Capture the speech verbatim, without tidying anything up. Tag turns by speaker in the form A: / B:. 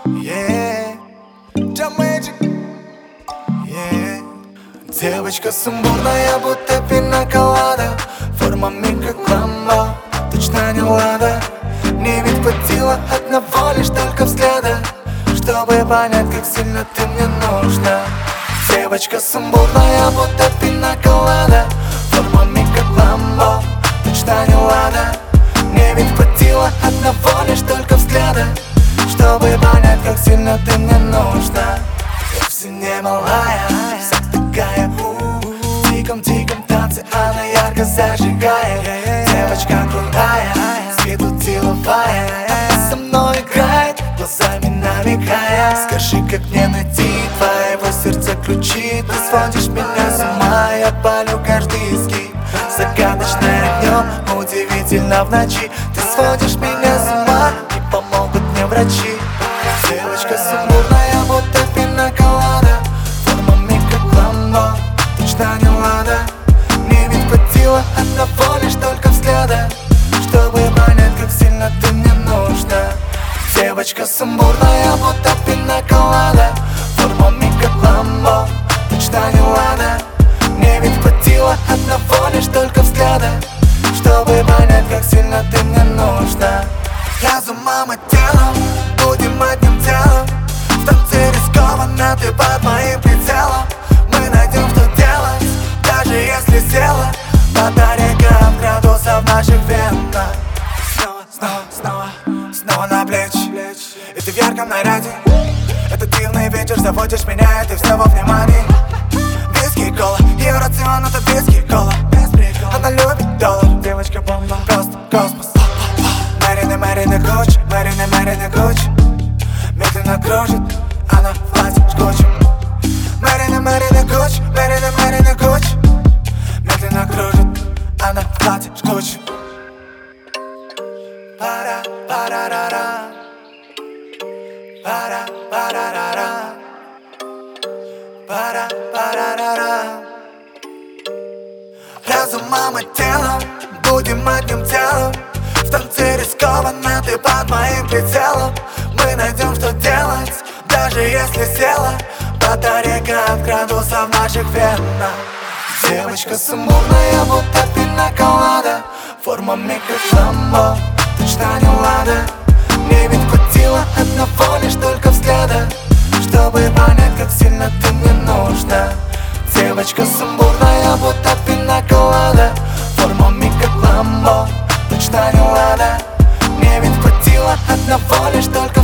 A: Yeah, Jamaica. Yeah. Девочка сумбурная, будто пина-колада, формами как ламбо, точно не лада. Не ведь хватило одного лишь только взгляда, чтобы понять, как сильно ты мне нужна. Девочка сумбурная, будто пина-колада, формами как ламбо, точно не лада. Мне ведь хватило одного лишь только взгляда, чтобы понять, как сильно ты мне нужна. Вовсе не малая, вся такая у В диком-диком танце она ярко зажигает. Девочка крутая, с виду деловая, со мной играет, глазами намекая. Скажи, как мне найти твоего сердца ключи? Ты сводишь меня с ума, я палю каждый изгиб. Загадочное огнем, удивительно в ночи. Ты сводишь меня с ума, не помогут мне врачи. Девочка сумбурная, будто пина-колада, формами как ламбо, точно не лада. Мне ведь хватило одного лишь только взгляда, чтобы понять, как сильно ты мне нужна. Девочка сумбурная, будто пина-колада, формами как ламбо, точно не лада. Мне ведь хватило одного лишь только взгляда, чтобы понять, как сильно ты мне нужна. Разумом и телом, будем одним телом, в танце рискованно, ты под моим прицелом. Мы найдем, что делать, даже если села батарейка градусов в наших венах. Снова, снова, снова, снова на плечи, и ты в ярком наряде. Этот дивный вечер заводишь меня, и ты все во внимании. Виски, кола, ее рацион это виски, кола. Она любит доллар, девочка бомба, просто космос. Марина, Марина, Гуччи, Марина, Марина, Гуччи. Медленно кружит, она в платье жгучем. Марина, Марина, Гуччи, Марина, Марина, Гуччи. Медленно кружит, она в платье жгучем. Пара, парарара, пара, парарара, пара, парарара. Разумом и телом, будем одним телом, в танце рискованно, ты под моим прицелом. Мы найдем, что делать, даже если села батарейка от градусов в наших венах. Девочка сумбурная, будто пина-колада, формами как ламбо, точно не лада. Мне ведь хватило одного лишь только взгляда, чтобы понять, как сильно ты мне нужна. Девочка сумбурная, будто пина-колада, формами как ламбо, точно не лада. Мне ведь хватило одного лишь только